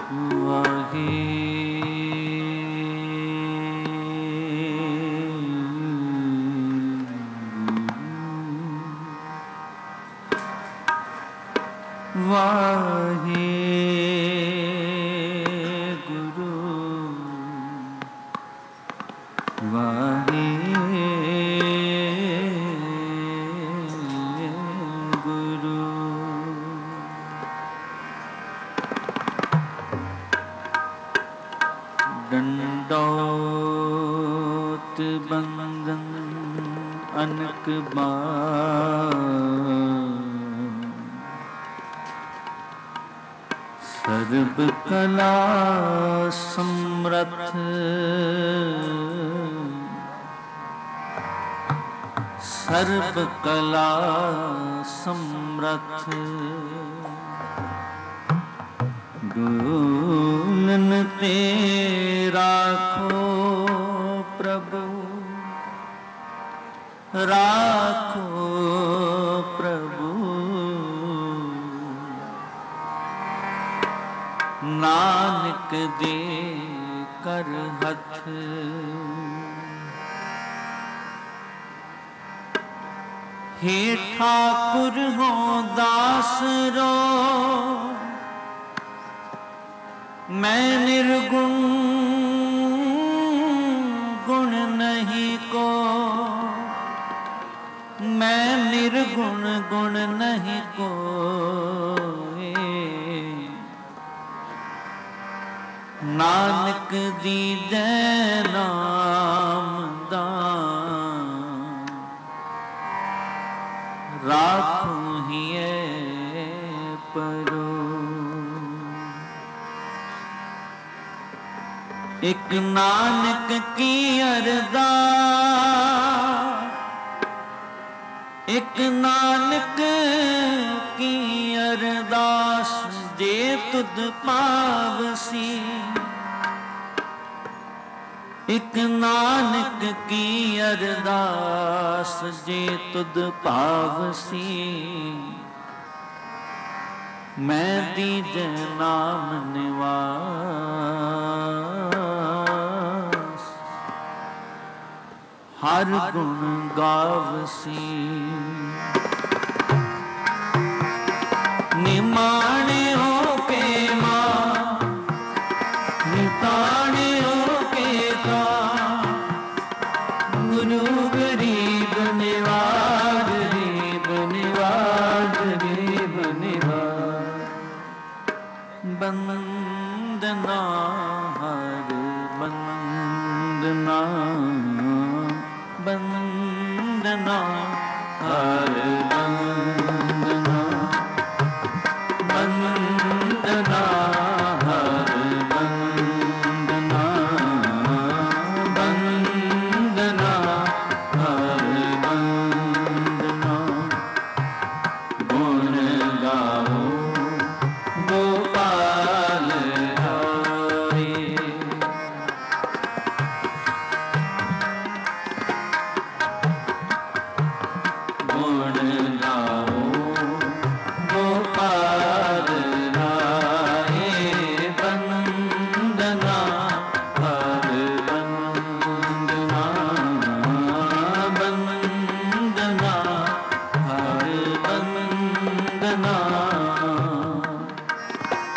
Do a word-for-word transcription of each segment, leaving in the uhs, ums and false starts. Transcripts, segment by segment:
वाहे वाहे गुरु वाहे गुरु। दंडौत बंदन अनक बार सर्व कला समर्थ सर्व कला समर्थ डोलन ते राखो प्रभु राखो प्रभु नानक दे कर हथ। हे ठाकुर हो दास रो मैं निर्गुण गुण नहीं को मैं निर्गुण गुण नहीं को नानक दीजै नाम दान राखो हिए परो। एक नानक की अरदास एक नानक की अरदास जे तुद पावसी एक नानक की अरदास जे तुद पावसी मैं दीजै नाम निवास हर गुण गावसी। निमाणे हो के मां निताणे हो के का गुरु गरीब निवाज गरीब निवाज गरीब निवाज बंदना हर बंदना बंदना हर बंदना बंदना हर बंदना बंदना हर बंदना गुण गाओ गोपाल हरि। गुण गाओ गोपाल राये बंदना हर बंदना बंदना हर बंदना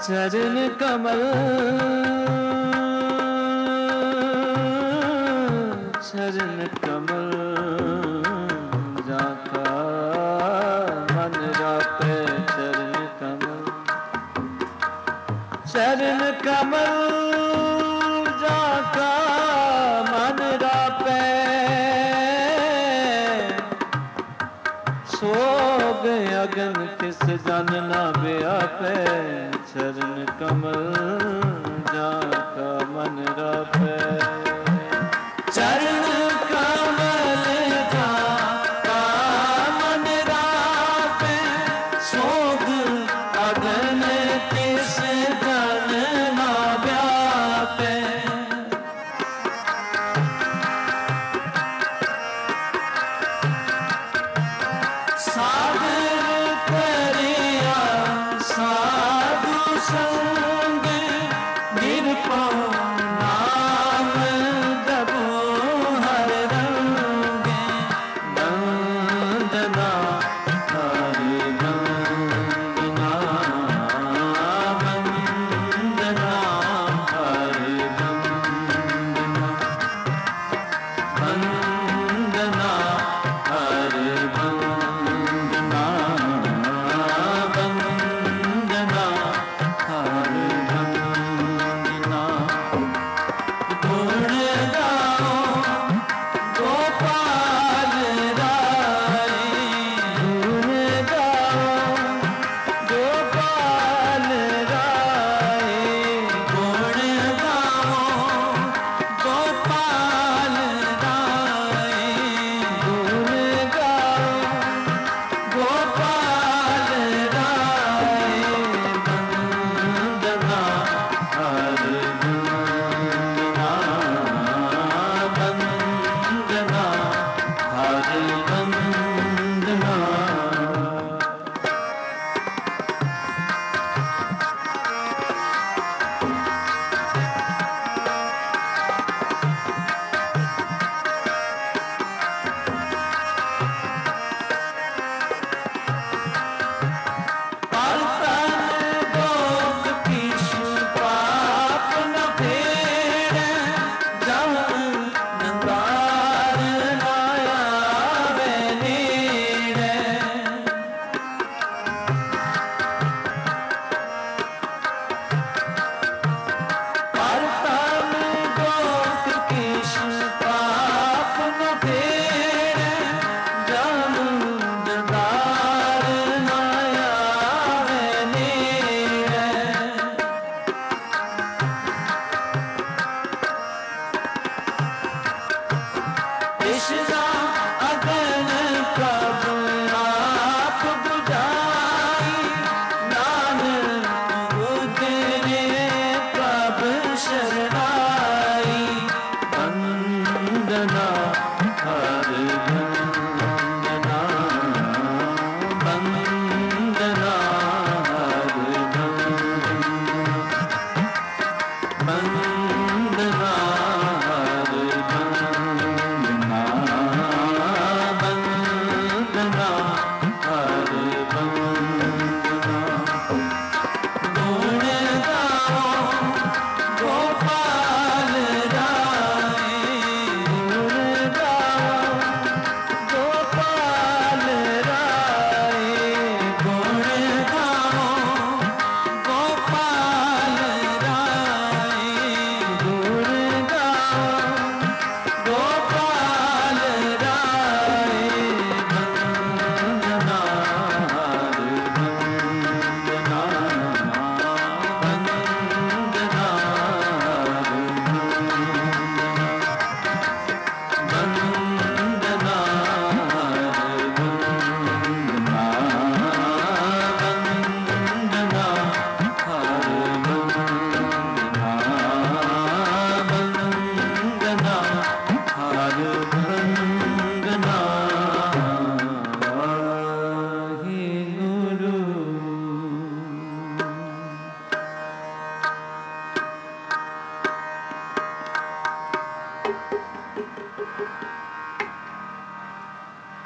चरण कमल चरण कमल जाका मन रापे चरण कमल चरण कमल जाका मन रापे सोग अगन किस जन ना व्यापे चरण कमल जाका मन रापे चरण कमल जाका मन रापे सोग अगन किस जन ना व्यापे संग निरपौ नाम जपो हर रंगे वंदना हरि वंदना वंदना हरि वंदना वंदना हरि वंदना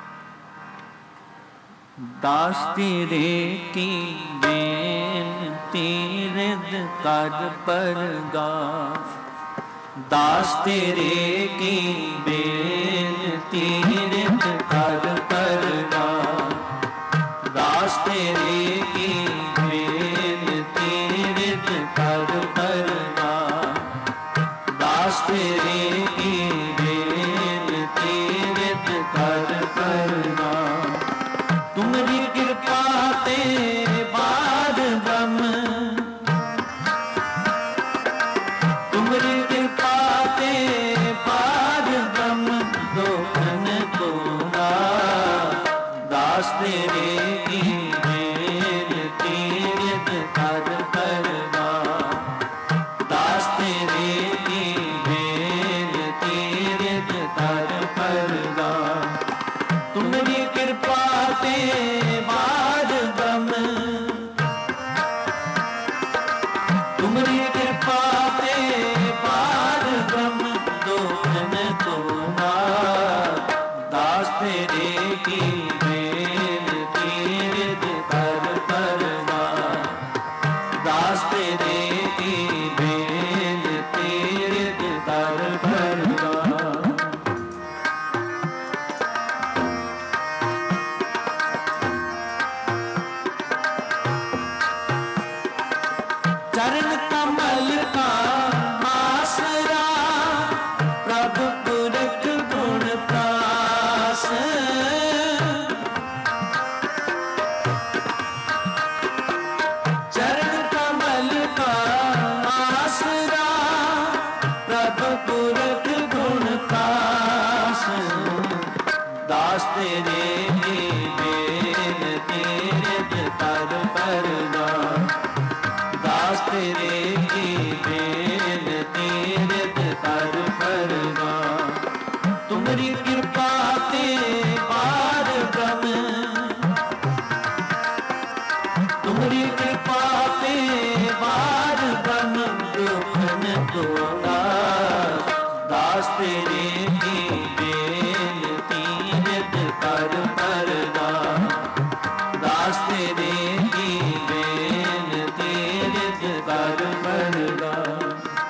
दास तेरे की बेन तीरथ कर परगास। दास तेरे की बेनती तीरथ कर परगास। दास तेरे की बेनती तीरथ कर परगास। दास तेरे की बेनती तीरथ कर परगास। तुम्हारी कृपा ते पार ब्रह्म, तुम्हारी कृपा ते पार ब्रह्म दोखन तोरा। दास तेरे की बेनती तीरथ कर परगास। दास तेरे की बेनती तीरथ कर परगास। तुम्हारी कृपा ते पार ब्रह्म, तुम्हारी कृपा ते पार ब्रह्म दोखन तोरा। दास तेरे की बेनती तीरथ कर परगास। दास तेरे की बेनती तीरथ कर परगास। चरण कमल का आसरा प्रभु पुरख गुण प्रास। चरण कमल का आसरा प्रभु पुरख गुण प्रास। दास तेरे की बेनती तीरथ कर परगास। दास तेरे की बेनती तीरथ कर परगास। तुम्हारी कृपा ते पार ब्रह्म, तुम्हारी कृपा ते पार ब्रह्म दोखन तोरा। दास तेरे की बेनती तीरथ कर परगास। दास तेरे की बेनती तीरथ कर परगास।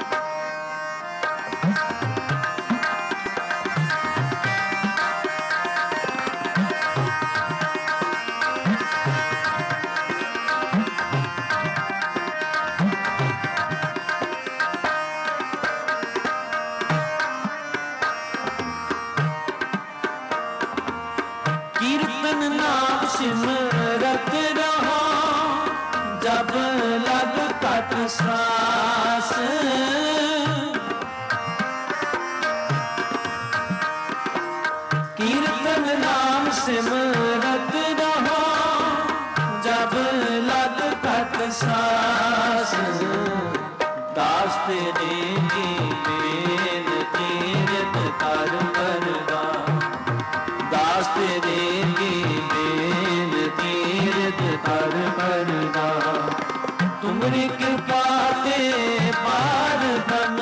कीर्तन नाम सिमरत रहो जब लग कट श्वास। कीर्तन नाम सिमरत रहो जब लग कट श्वास। दास तेरे की बेनती तीरथ कर परगास। दास तेरे की बेनती तीरथ कर परगास। तुम्हारी कृपा ते पार ब्रह्म,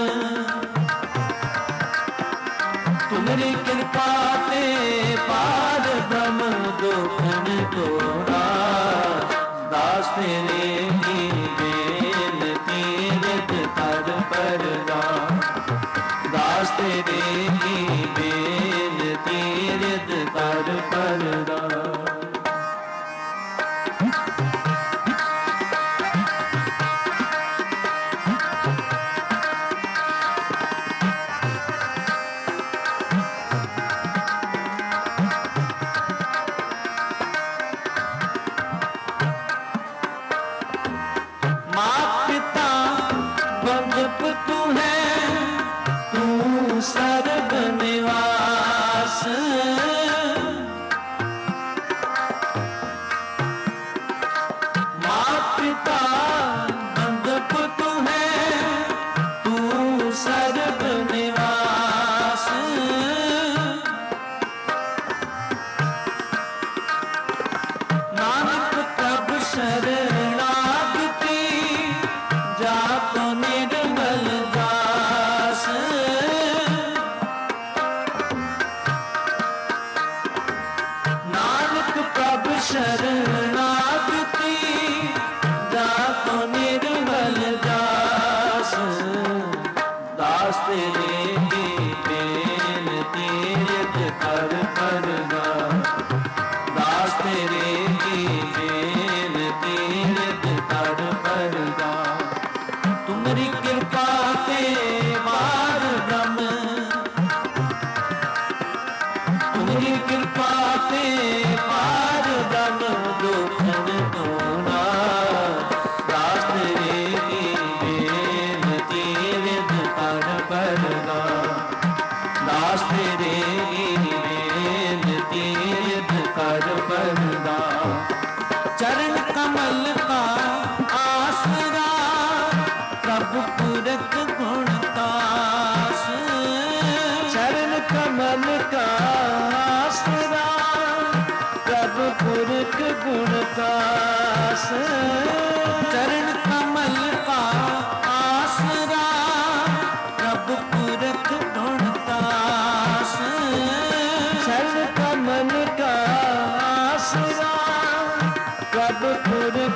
तुम्हारी कृपा ते पार ब्रह्म दोखन तोरा। दास तेरे की बेनती तीरथ कर परगास। दास तेरे की बेनती तीरथ कर परगास।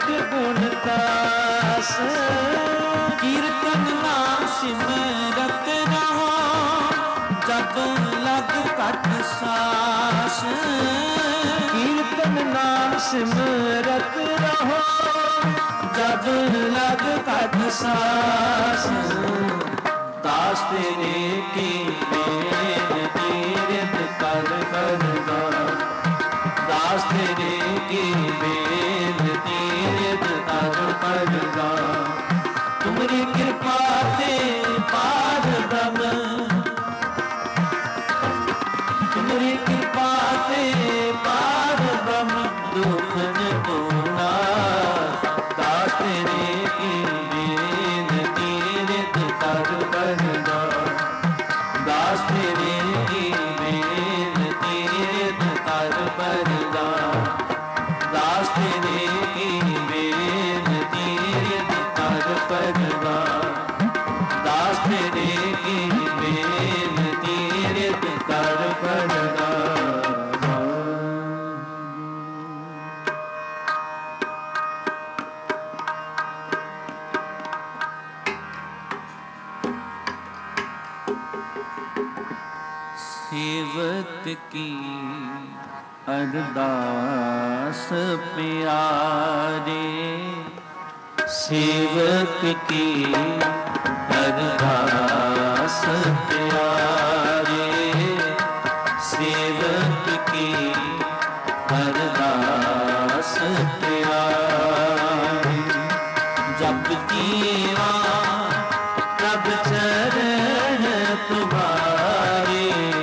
नित गुण दास कीर्तन नाम सिमरत रहो जब लग कट सास कीर्तन नाम सिमरत रहो जब लग कट सास दास तेरे की बेनती रित कर कर दास तेरे की बेनती रित कर कर तुम्हारी कृपा ते पार ब्रह्म तुम्हारी कृपा ते पार ब्रह्म दुख न पूना दास तेरे की बेनती रित कर कर दास तेरे की बेनती रित कर कर दास तेरे की बेनती रित कर कर दास तेरे की बेनती रित कर कर सेवक की अरदास प्यारे सेवक की अरदास प्यारे सेवक की अरदास प्यारे जब जीवा तब चरण तुम्हारे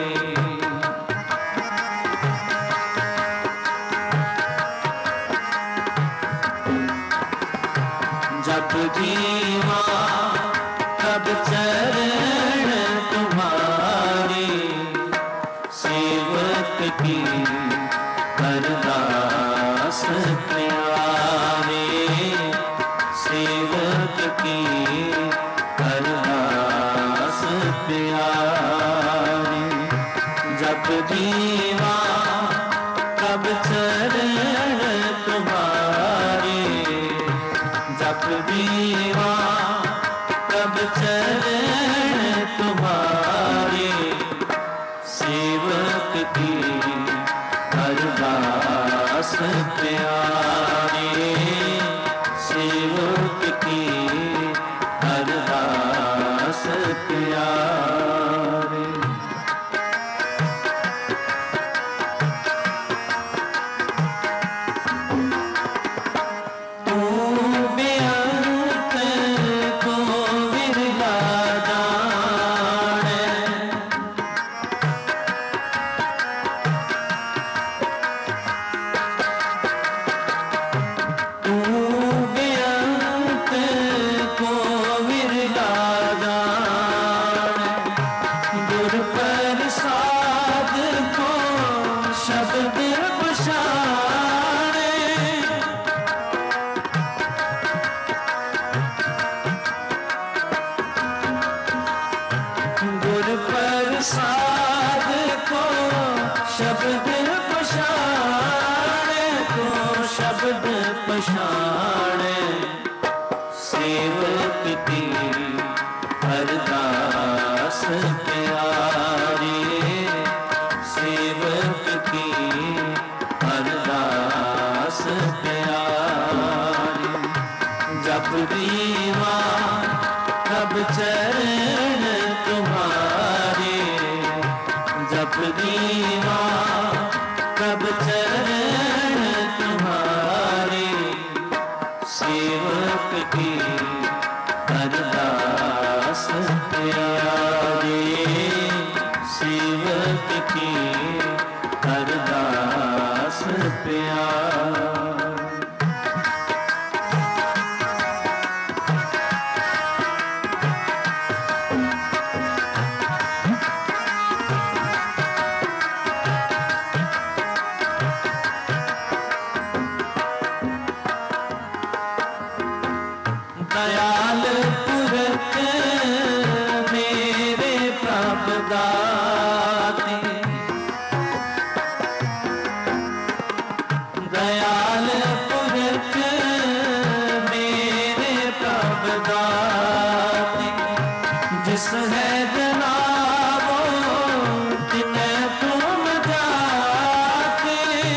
जब जीवा तब चरण तुम्हारे सेवक की अरदास प्यारे सेवक की अरदास प्यारे जब जीवा तब चरण तुम्हारे जब जीवा तब चरण तुम्हारे सेवक की अरदास प्यारे सेवक की अरदास प्यारे पछाणे सेवक की अरदास प्यारे सेवक की अरदास प्यारे जब दीवा तब चरण तुम्हारे जब दीवा तब चरण तुम्हारे सेवक की अरदास प्यारे सेवक की अरदास प्यारे दयाल पुरख मेरे प्रभु दाते दयाल पुरख जिस है जनाबो तिन्हें तुम जाके,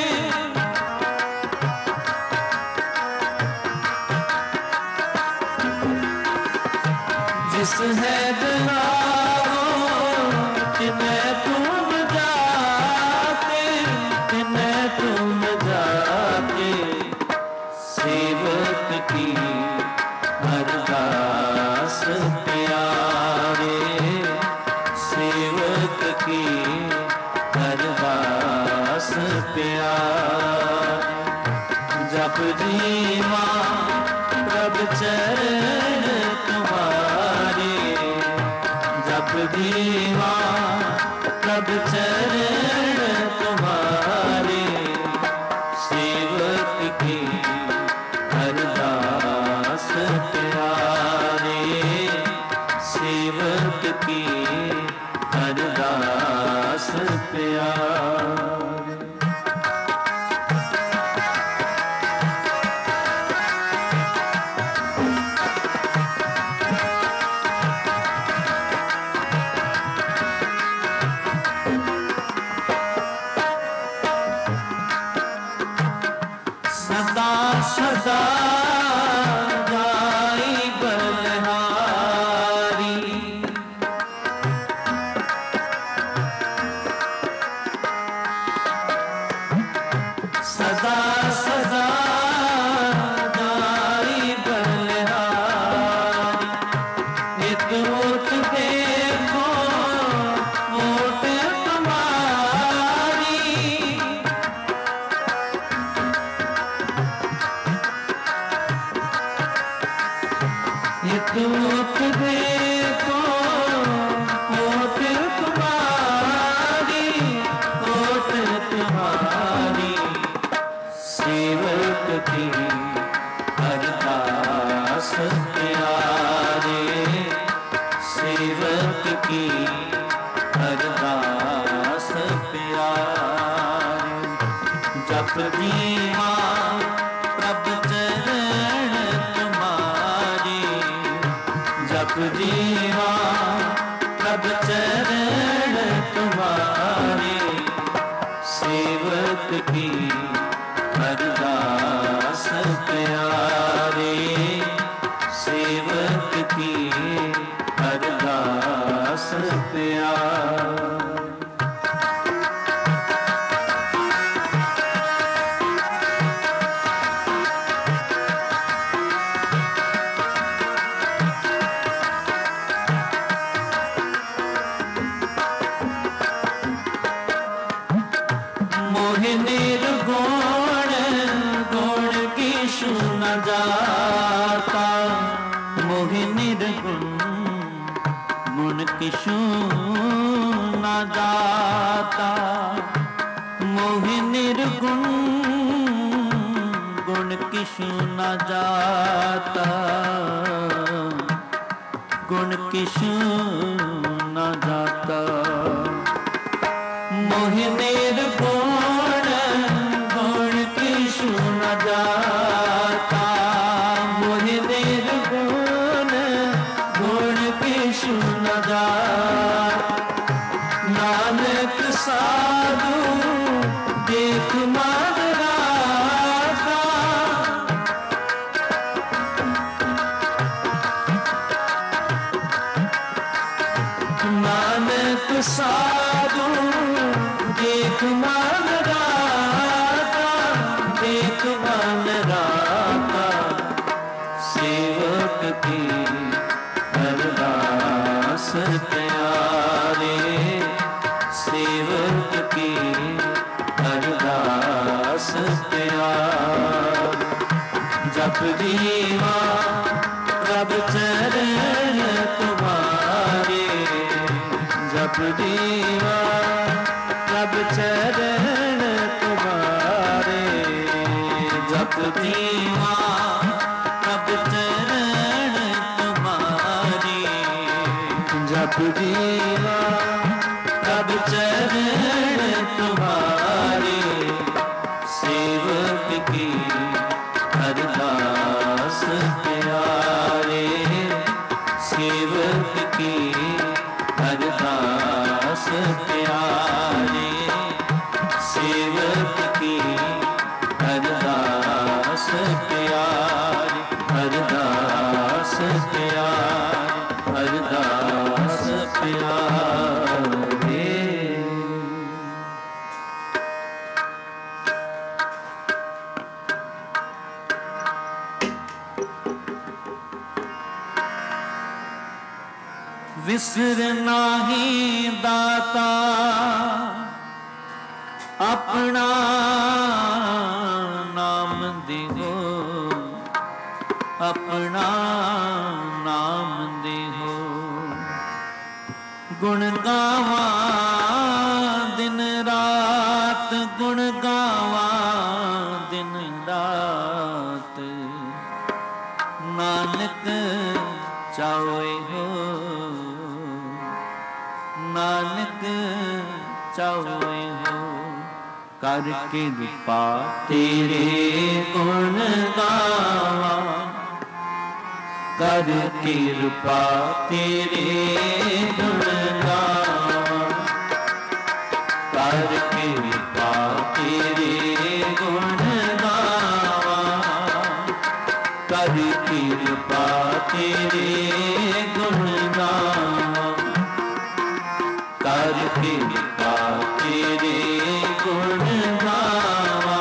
जिस है जनाबो तिन्हें तुम जाके, तिन्हें तुम जाके सेवक की अरदास प्यारे, सेवक की अरदास प्यारे। जप जीवा प्रभ चरण तुम्हारे, जप जीवा प्रभ चरण तुम्हारे, सेवक की अरदास प्यारे, सेवक की अरदास प्यारे। सदा सदा जाई बलहारी, सदा सदा जाई बलहारी। नित ओट देखो ओट तुम्हारी, ओट देखो ओट तुम्हारी, ओट तुम्हारी, सेवक की अरदास प्यारे, सेवक की अरदास प्यारे। जप जीवा प्रभ चरण तुम्हारे, जप जीवा प्रभ चरण तुम्हारे, सेवक की अरदास प्यारे, सेवक की अरदास प्यारे। मोहि निर्गुण गुण किछु न जाता, मोहि निर्गुण गुण किछु न जाता, मोहि निर्गुण गुण किछु न जाता, गुण किछु न जाता। मोहि निर्गुण गुण किछु न जाता, मोहि निर्गुण गुण किछु न जाता। नानक साधु देख मन राता, नानक साधु देख मन राता, देख मन राता, सेवक की अरदास प्यारे, सेवक की अरदास प्यारे। जप जीवा प्रभ चरण तुम्हारे, जप जीवा प्रभ चरण तुम्हारे, जप जीवा प्रभ चरण तुम्हारे, जप जीवा प्रभ चरण तुम्हारे, सेवक की अरदास प्यारे, सेवक की प्यार अरदास प्यारे। विसर नाही दाता अपना नाम दिहो, अपना नाम दिहो। गुण गावा दिन रात, गुण गावा दिन रात, नानक चाहे हो, नानक चाहे हो। कर कृपा तेरे गुण गावा, कर कृपा तेरे गुण गावा, कर कृपा तेरे गुण गावा, कर कृपा तेरे गुण गावा, कर कृपा तेरे गुण गावा,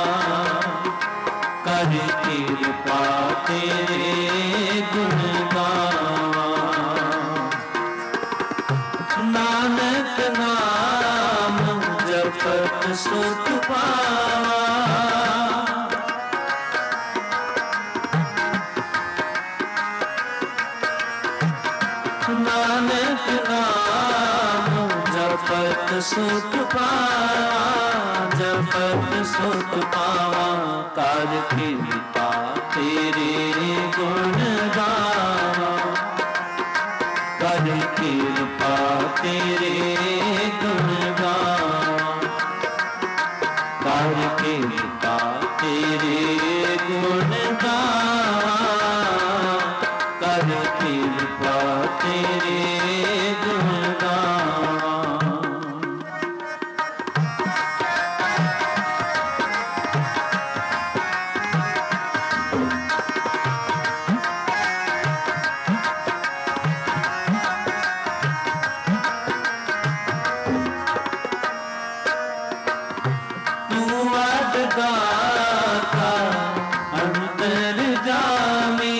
कर कृपा तेरे गुण गावा। नानक नाम जपत सुख पावा, नानक नाम जपत सुख पावा, जपत सुख पावा। कर कृपा तेरे गुण गावा, कर कृपा तेरे गुण गावा, कर कृपा तेरे गुण गावा, कर कृपा तेरे गुण गावा। दाता अंतर जामी,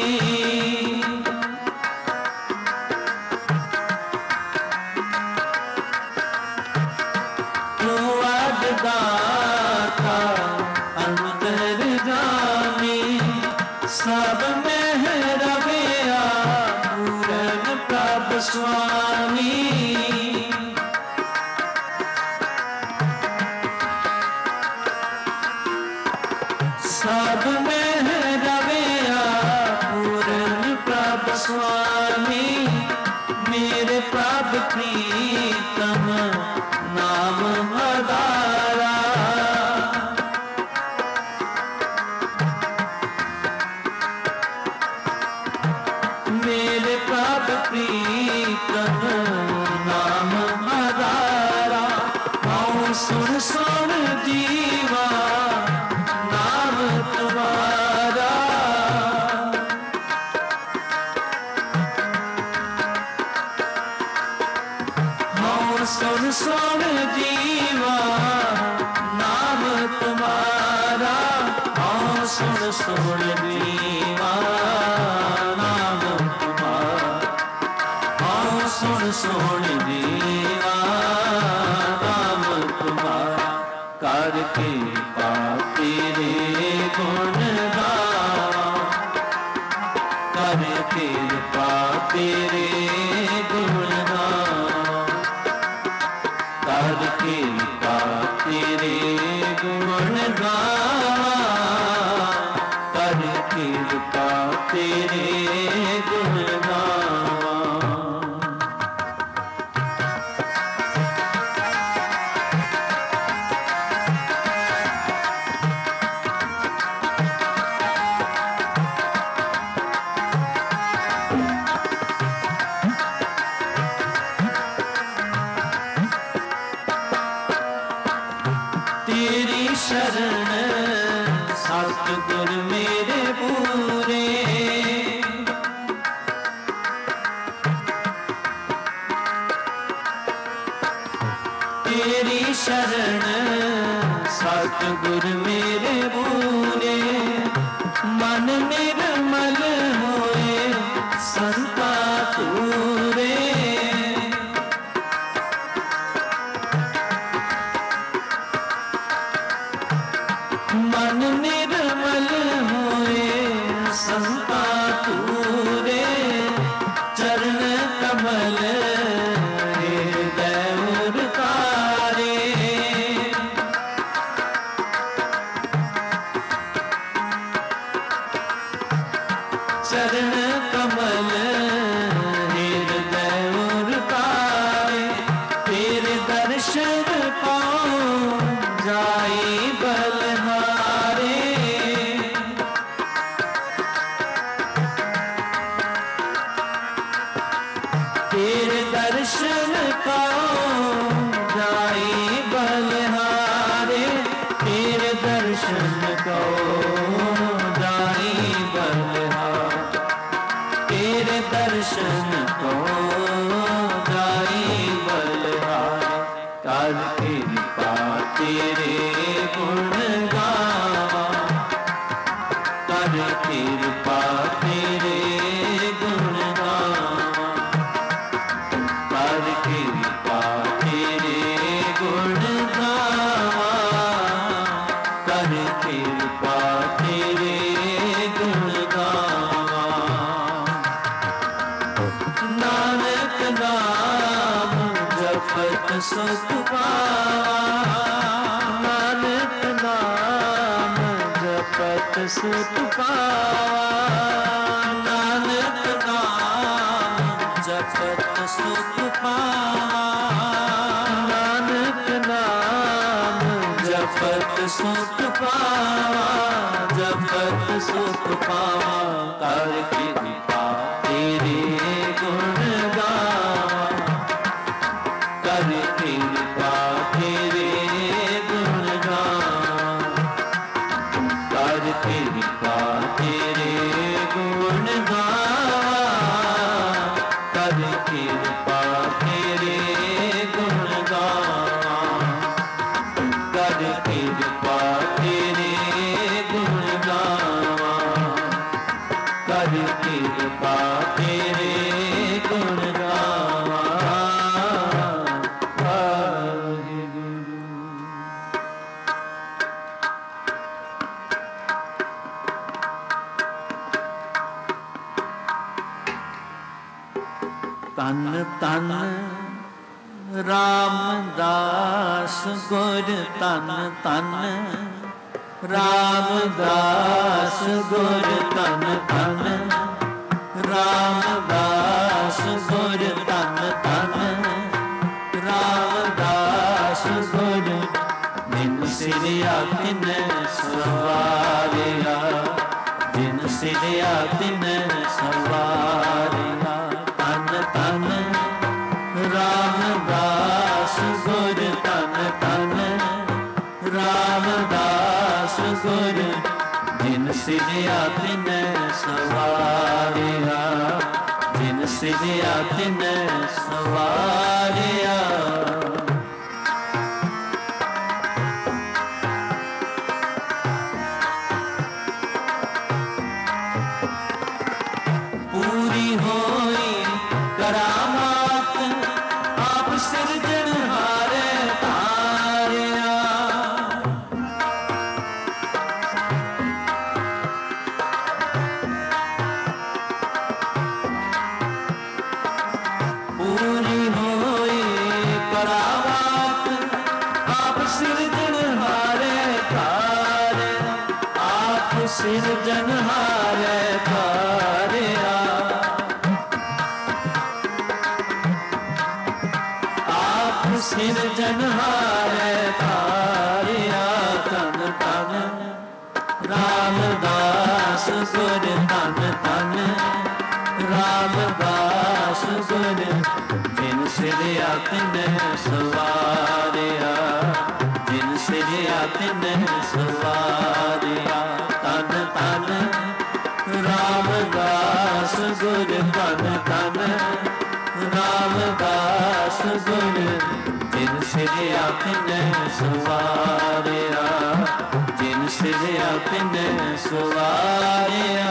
तू अद दाता अंतर जामी। सब में रविया पूरन प्रभ स्वामी, सब में रविया पूरन प्रभ स्वामी। मेरे प्रभ प्रीतम नाम आधारा, मेरे प्रभ प्रीतम नाम आधारा। आओ सुन सुन जीवा नाम तुम्हारा, आओ सुन सुन जीवा नाम तुम्हारा। आओ सुन सुन जीवा नाम तुम्हारा, आओ सुन सुन जीवा नाम तुम्हारा। कर कृपा तेरे गुण गावा, कर कृपा तेरे गुण गावा, कर कृपा तेरे गुण गावा, कर कृपा तेरे गुण गावा। सतगुर मेरे बूरे मन निर्मल होए संता तूरे मन निर्मल होए संता तूरे चरण कमल हृदय उरतारे चरण कमल हृदय उरतारे तेरे दर्शन पाऊं जाई बलहारे तेरे दर्शन पाऊं जाई बलहारे तेरे दर्शन को जाई बलहारे तेरे दर्शन को जाई बलहारे कर कृपा तेरे गुण गावा कर कृपा तेरे गुण गावा कर कृपा तेरे गुण गावा कर कृपा तेरे गुण गावा नानक नाम जपत सुख पावा नानक नाम जपत सुख पावा नानक नाम जपत सुख पावा नानक नाम जपत सुख पावा जपत सुख पावा कर कृपा तेरे गुण गावा कर कृपा तेरे गुण गावा कर कृपा तेरे गुण गावा कर कृपा तेरे गुण गावा कर कृपा तेरे गुण गावा कर कृपा तेरे गुण गावा तन तन रामदास गुर तन तन रामदास गुर तन तन रामदास गुर तन तन रामदास गुर जिन सिरिया तिन सवारिया जिन सिरिया तिन सवारिया तन तन रामदास गुर तन तन रामदास गुर जिन सिरिया तिन सवारिया जिन सिरिया तिन सवारिया पूरी होई करामात आप सिरजनहारे तारिया पूरी होई करामात आप सिरजनहारे तारिया आप सिरजनहारे तारिया सिरजनहारे तारिया तन तन रामदास गुर तन तन रामदास गुर जिन सिरिया तिन सवारिया जिन सिरिया तिन सवारिया तन तन रामदास गुर तन तन रामदास गुर जिन ਸਿਰਿਆ ਤਿਨੈ ਸਵਾਰਿਆ, ਜਿਨ ਸਿਰਿਆ ਤਿਨੈ ਸਵਾਰਿਆ।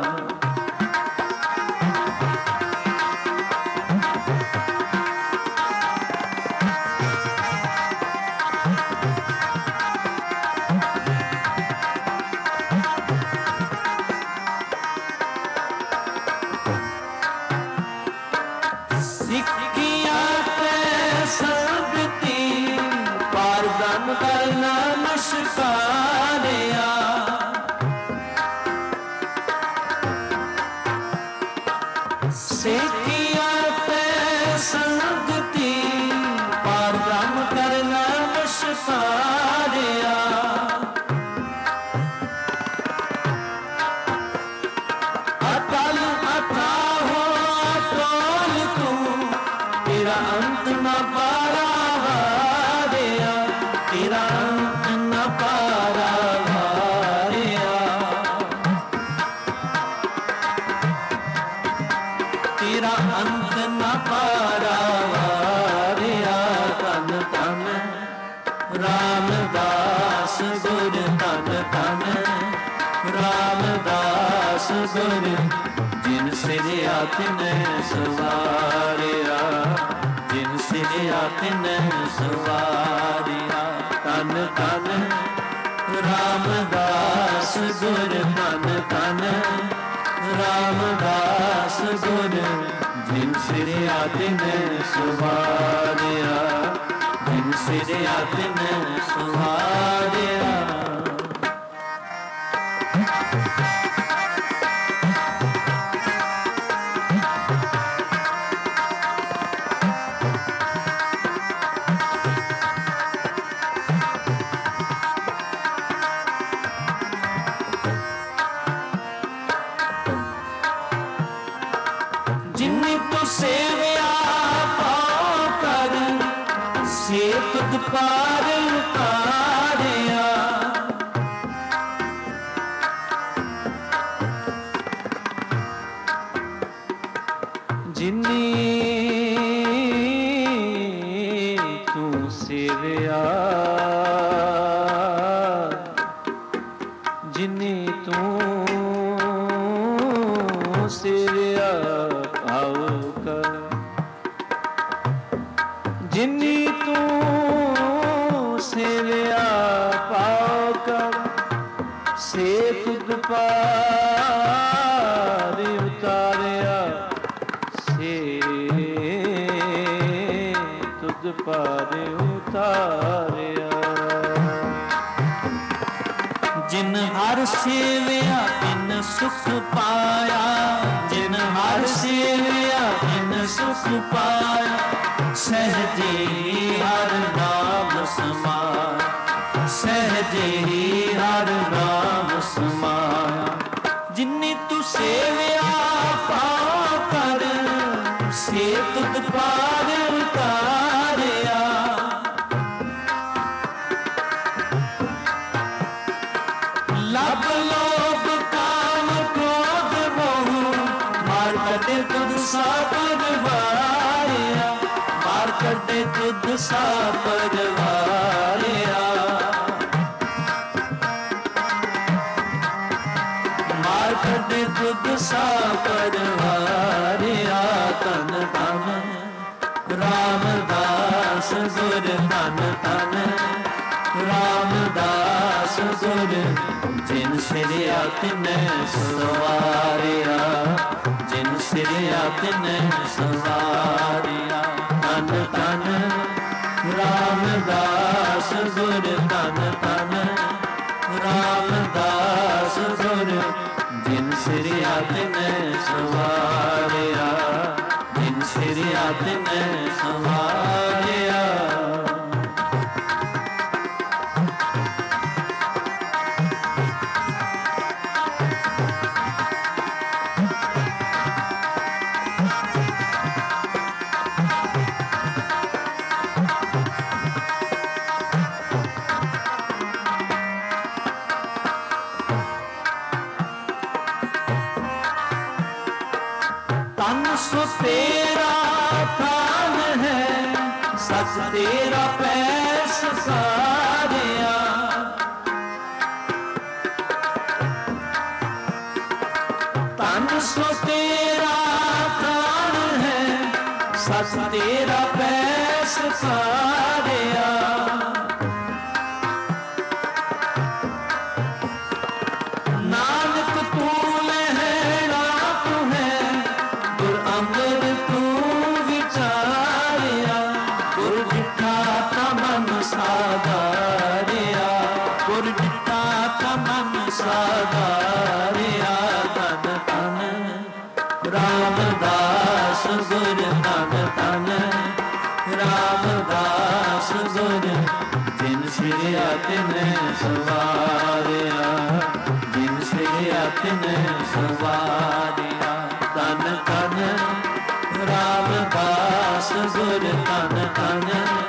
ਗੁਰ ਜਿਨ ਸਿਰਿਆ ਤਿਨੈ ਸਵਾਰਿਆ, ਜਿਨ ਸਿਰਿਆ ਤਿਨੈ ਸਵਾਰਿਆ। ਧੰਨ ਧੰਨ ਰਾਮਦਾਸ ਗੁਰ, ਧੰਨ ਧੰਨ ਰਾਮਦਾਸ ਗੁਰ ਜਿਨ ਸਿਰਿਆ ਤਿਨੈ ਸਵਾਰਿਆ, ਜਿਨ ਸਿਰਿਆ ਤਿਨੈ ਸਵਾਰਿਆ। ਪਾਰ ਉਤਾਰਿਆ, ਜਿਨੀ ਤੂੰ ਸੇਵਿਆ, ਜਿਨੀ ਤੂੰ ਸੇਵਿਆ ਭਾਵ ਕਰ, ਜਿਨੀ ਤੂੰ ਸੇਵਿਆ ਪਾਉ ਕਰ, ਸੇ ਤੁਧ ਪਾਰ ਉਤਾਰਿਆ, ਸੇ ਤੁਧ ਪਾਰ ਉਤਾਰਿਆ। ਜਿਨ ਹਰ ਸੇਵਿਆ ਤਿਨ ਸੁਖ ਪਾਇਆ, ਜਿਨ ਹਰ ਸੇਵਿਆ ਤਿਨ ਸੁਖ ਪਾਇਆ। ਸਹਿਜੇ ਹਰ ਨਾਮ ਸਮਾਇਆ, ਸਹਿਜੇ ਹਰ ਨਾਮ ਸਮਾਇਆ। ਜਿਨੀ ਤੂੰ ਸੇਵਿਆ ਪਾਉ ਕਰ, ਸੇ ਤੁਧ ਪਾਰ ਉਤਾਰਿਆ। ਲਭ ਲੋਭ ਕਾਮ ਕ੍ਰੋਧ ਮੋਹ, ਮਾਰ ਕੱਢੇ ਤੁਧ ਸਾ ਪਰਵਾਰਿਆ, ਮਾਰ ਕੱਢੇ ਤੁਧ ਸਾ ਪਰਵਾਰਿਆ। ਮਾਰ ਕੱਢੇ ਤੁਧ ਸਾ ਪਰਵਾਰਿਆ। ਧੰਨ ਧੰਨ ਰਾਮਦਾਸ ਗੁਰ, ਧੰਨ ਧੰਨ ਰਾਮਦਾਸ ਗੁਰ ਜਿਨ ਸਿਰਿਆ ਤਿਨੈ ਸਵਾਰਿਆ, ਜਿਨ ਸਿਰਿਆ ਤਿਨੈ ਸਵਾਰਿਆ। ਧੰਨ ਧੰਨ ਰਾਮਦਾਸ ਗੁਰ, ਧੰਨ ਧੰਨ ਰਾਮਦਾਸ ਗੁਰ ਜਿਨ ਸਿਰਿਆ ਤਿਨੈ ਸਵਾਰਿਆ, ਜਿਨ ਸਿਰਿਆ ਤਿਨੈ ਸਵਾਰਿਆ। ਤਨ ਸੋ ਤੇਰਾ ਥਾਨ ਹੈ, ਸਚ ਸੱਚ ਤੇਰਾ ਪੈਸ ਸਾਰਿਆ, ਤਨ ਸੋ ਤੇਰਾ ਪ੍ਰਾਣ ਹੈ, ਸੱਚ ਤੇਰਾ ਪੈਸ ਸਾਰਿਆ। ਨਾਨਕ ਤੂੰ ਲਹਿਣਾ ਤੂੰ ਹੈ, ਗੁਰ ਅੰਮ੍ਰਿਤ ਤੂੰ ਵਿਚਾਰਿਆ, ਗੁਰ ਡਿਠਾ ਤਾ ਮਨ ਸਾਧਾਰਿਆ, ਗੁਰ ਡਿਠਾ ਤਾ ਮਨ ਸਾਧਾਰਿਆ। ਧਨ ਧਨ ਰਾਮਦਾਸ ਗੁਰ, ਧਨ ਧਨ ਰਾਮਦਾਸ ਗੁਰ, ਜਿਨ ਸਿਰਿਆ ਤਿਨੈ ਸਵਾਰਿਆ, ਜਿਨ ਸਿਰਿਆ ਤਿਨੈ ਸਵਾਰਿਆ। ਧਨ ਧਨ ਰਾਮਦਾਸ ਗੁਰ, ਧਨ ਧਨ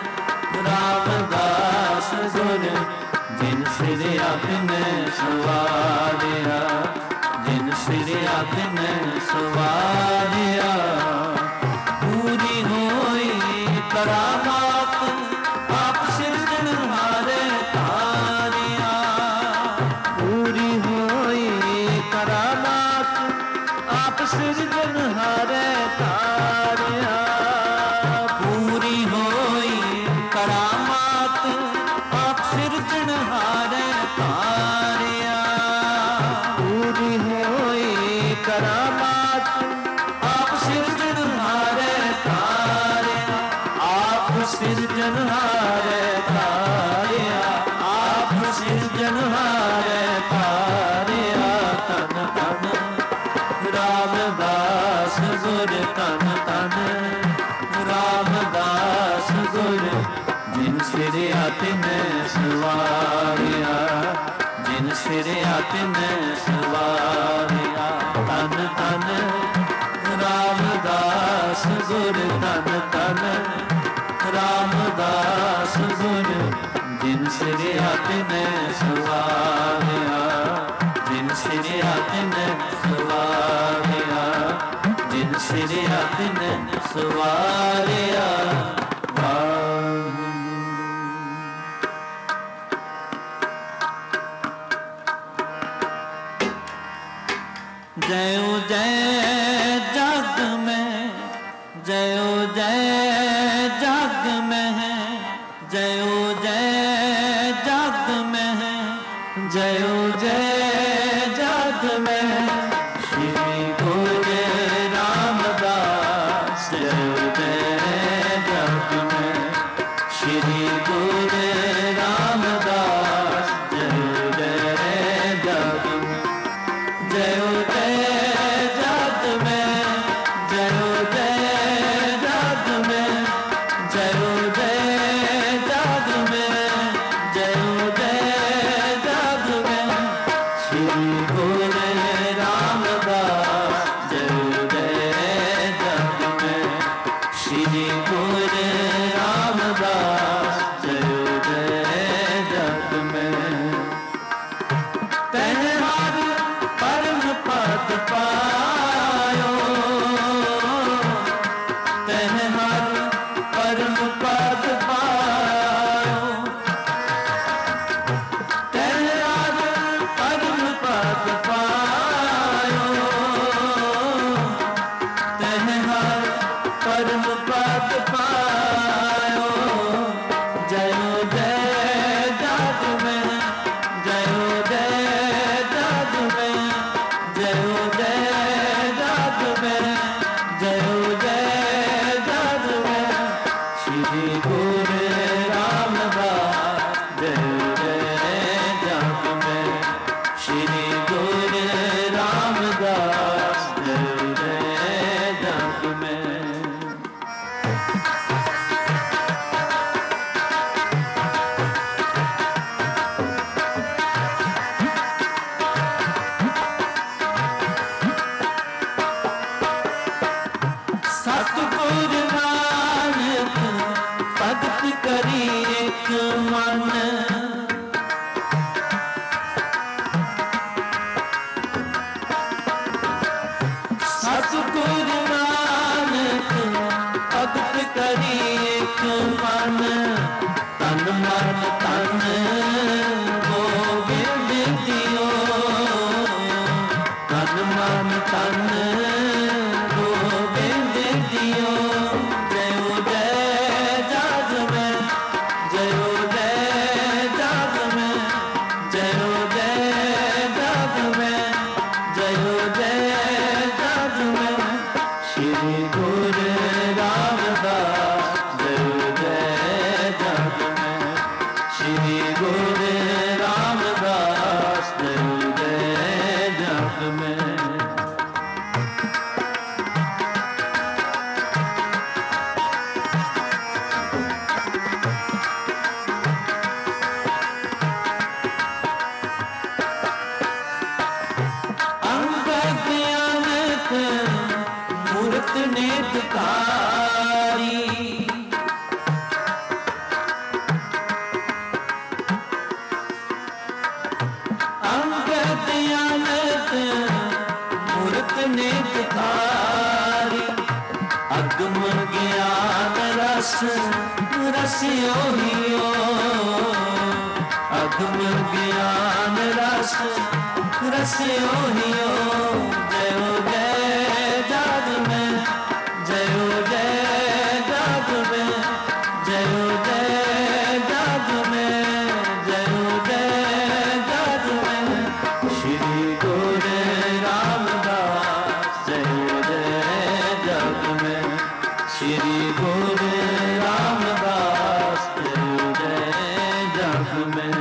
ਰਾਮਦਾਸ ਗੁਰ, ਜਿਨ ਸਿਰਿਆ ਤਿਨੈ ਸਵਾਰਿਆ, ਜਿਨ ਸਿਰਿਆ ਤਿਨੈ ਸਵਾਰਿਆ। ਪੂਰੀ ਹੋਈ ਕਰਾਮਾਤ ਆਪ ਸਿਰਜਣਹਾਰੇ ਧਾਰਿਆ, ਪੂਰੀ ਹੋਈ ਕਰਾਮਾਤ ਆਪ ਸਿਰਜਣਹਾਰੇ ਧਾਰਿਆ, ਪੂਰੀ ਹੋਈ ਕਰਾਮਾਤ ਆਪ ਸਿਰਜਣਹਾਰੇ ਧਾਰਿਆ, ਪੂਰੀ ਹੋਈ ਕਰਾਮਾਤ ਆਪ ਸਿਰਜਣਹਾਰੇ ਧਾਰਿਆ, ਆਪ ਸਿਰਜਣਹਾਰੇ ਧਾਰਿਆ, ਆਪ ਸਿਰਜਣਹਾਰੇ ਧਾਰਿਆ। ਧਨ ਧਨ ਰਾਮਦਾਸ ਗੁਰ, ਧਨ ਧਨ ਰਾਮਦਾਸ ਗੁਰ, ਜਿਨ ਸਿਰਿਆ ਤਿਨੈ ਸਵਾਰਿਆ, ਜਿਨ ਸਿਰਿਆ ਤਿਨੈ ਸਵਾਰਿਆ। ਧਨ ਧਨ ਰਾਮਦਾਸ ਗੁਰ, ਧਨ ਧਨ ਰਾਮਦਾਸ ਗੁਰ, ਜਿਨ ਸਿਰਿਆ ਤਿਨੈ ਸਵਾਰਿਆ, ਜਿਨ ਸਿਰਿਆ ਤਿਨੈ ਸਵਾਰਿਆ, ਜਿਨ ਸਿਰਿਆ ਤਿਨੈ ਸਵਾਰਿਆ। जयो जय जग में, जयो जय जग में है, जयो जय जग में है, जयो जय जग में है। श्री गुरु रामदास जयो जय जग में, श्री गुरु रामदास जयो जय जग में, जयो मन तन मन तन गोविंद दियो तन मन तन गोविंद दियो जयो जय जग में जयो जय जग में जयो जय जग में जयो जय जग में श्री गुरु रामदास जयो जय जग में श्री गुरु रामदास जयो जय जग में मूर्त नेत्रकारी अंगद अनंत मूर्त नेत्रकारी अगम ज्ञान रस रसियो हियो अगम ज्ञान रस रसियो हियो जयो जय जग में जयो जय जग में जयो जय जग में जयो जय जग में श्री गुरु रामदास जयो जय जग में श्री गुरु रामदास जयो जय जग में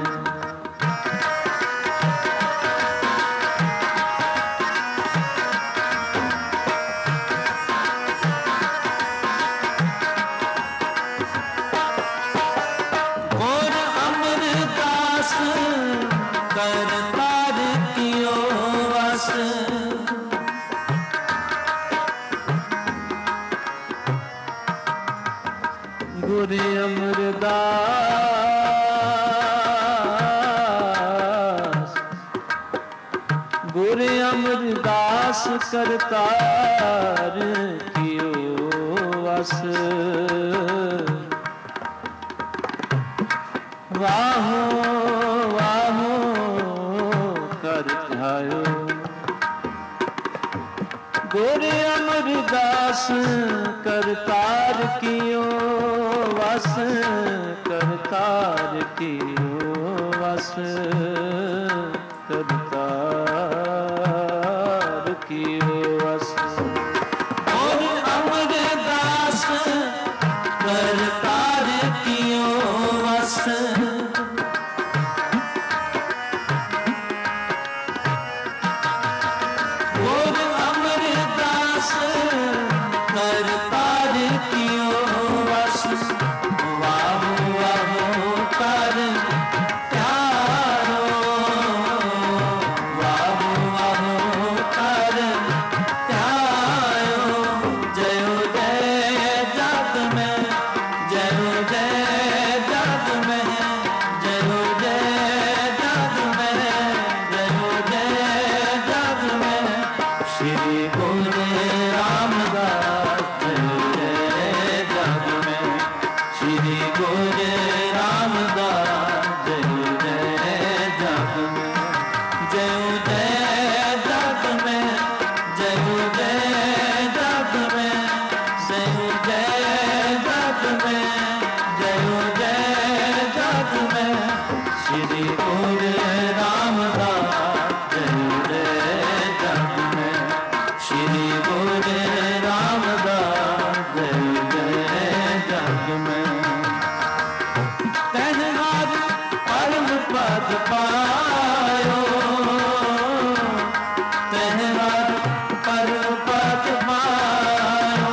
करतार कियो वस गुरु अमरदास गुरु अमरदास करतार कियो वस वाहो वाहो कर ध्यायो गुरु अमरदास करतार कियो वस करतार कियो वस करतार कियो वस गुरु अमरदास करतार कियो वस गुरु अमरदास करतार कियो वस वाहो वाहो कर प्यारो वाहो वाहो कर प्यारो जयो जय जग में जयो जय जग में जयो जय जग में जयो जय जग में श्री गुरु रामदास जयो जय जग में श्री गुरु रामदास जयो जय जग में जयो जय जग में जयो जय जग में जयो जय जग में जयो जय जग में श्री गुरु रामदास जयो जय जग में श्री गुरु रामदास जयो जय जग में तन्हार परम पद पायो तन्हार परम पद पायो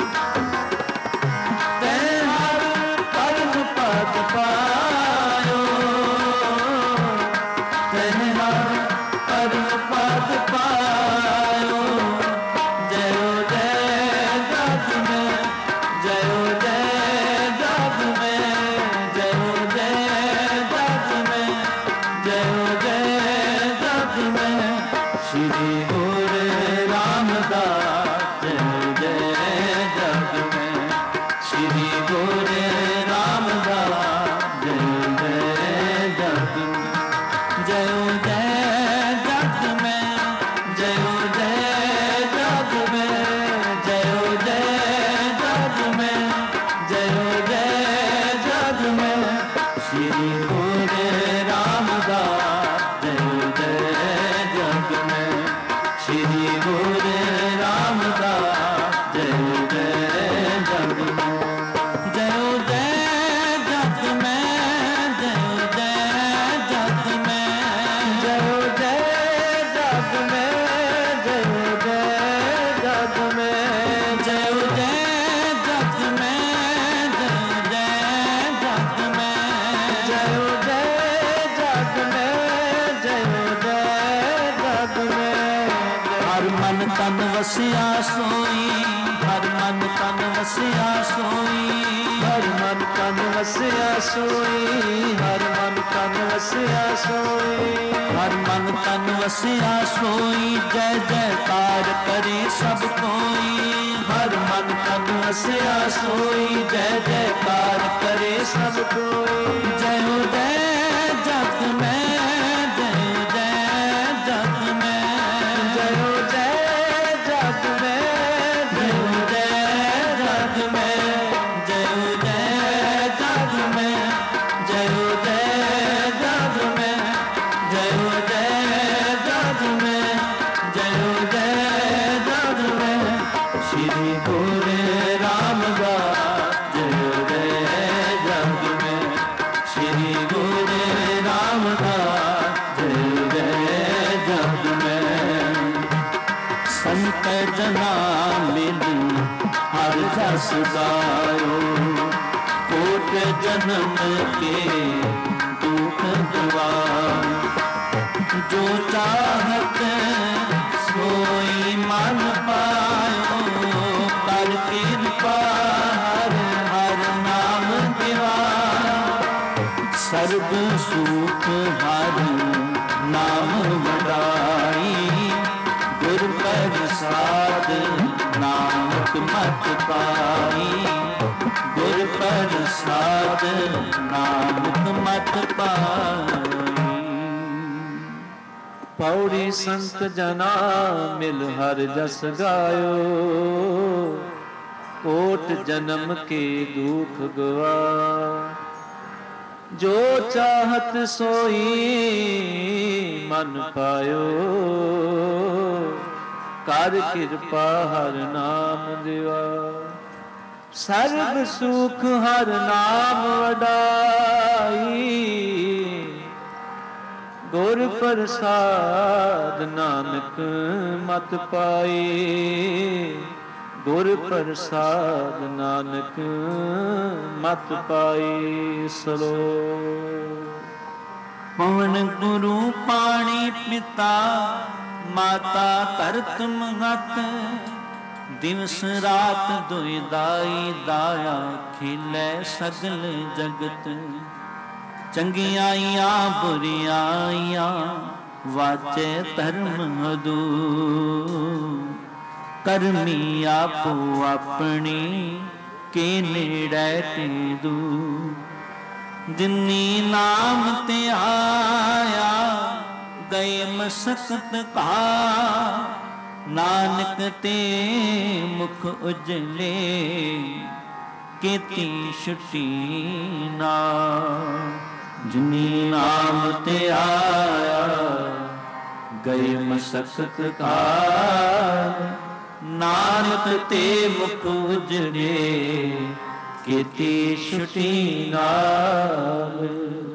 तन्हार परम पद पायो तन्हार परम पद पायो जयो जय जग में जयो जय जग में जयो जय जग में जयो जय जग में श्री गुरु रामदास जयो जय जग में श्री गुरु सोई, हर मन तन वसिया सोई, हर मन तन वसिया सोई, हर मन तन वसिया सोई, हर मन तन वसिया सोई, जय जयकार करे सब कोई, हर मन तन वसिया सोई, जय जयकार करे सब कोई, जय जय जग में, जय जय जग में, जय जय जग में, जय जय जग में, जय जय जग में, जय जय जग में, जय जय जग में, जय जय जग में, श्री गुरु रामदास जय जय जग में, श्री गुरु रामदास जय जय जग में। संत जना मिली हर जस गायो, कोट जन्म के दुख गवायो, जो चाहत सोई मन पायो, कर कृपा हर हर नाम दिवायो, सर्ब सुख हर नाम वडाई, गुर प्रसाद नानक मत पाई, गुर प्रसाद नानक मत पाई। पौड़ी संत जना मिल हर जस गायो, कोट जन्म के दुख गवा, जो चाहत सोई मन पायो, कर कृपा हर नाम दिवा, सर्व सुख हर नाम वडाई, गुर प्रसाद नानक मत पाई, गुर प्रसाद नानक मत पाई। सलो पवन गुरु पाणी पिता, माता करत महत, दिवस रात दुई दाई दाया, खिलै सगल जगत, चंगियाइयां बुरियाइयां वाचे धर्म हदू, करमी आपो अपनी के नेड़े ते दू, जिन्नी नाम ते आया गए मसकत का, नानक ते मुख उजले केती छुटी ना, जिन्नी नाम ते आया गए मसकत का, नानक ते मुख उजड़े केती छुटी नाल।